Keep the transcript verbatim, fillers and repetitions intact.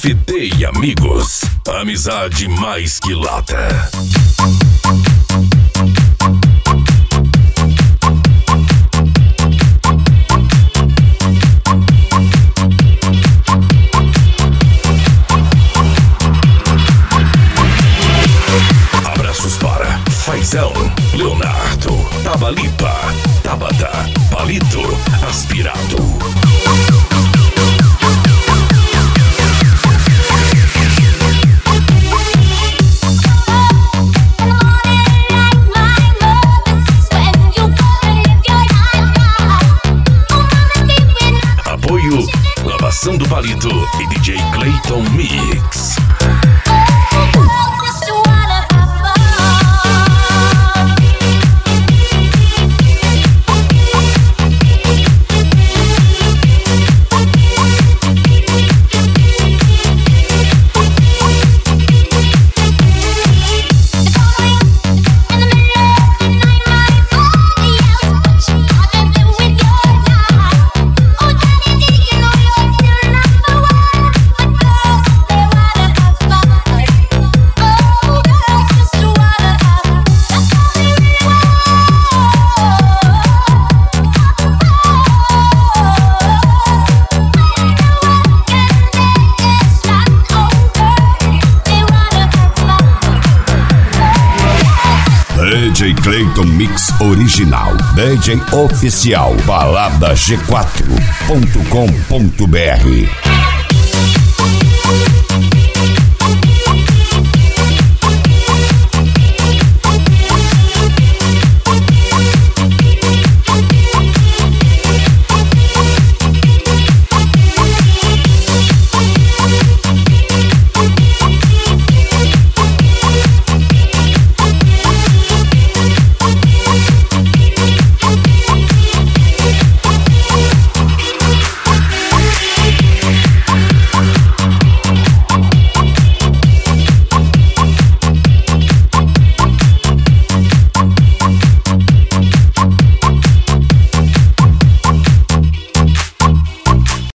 F T e amigos, amizade mais que lata. Abraços para Faizão, Leonardo, Tabalipa, Tabata, Palito, Aspirado. Apoio Lavação do Palito e D J Clayton Mix. D J Clayton Mix Original, D J Oficial, balada g quatro ponto com ponto b r.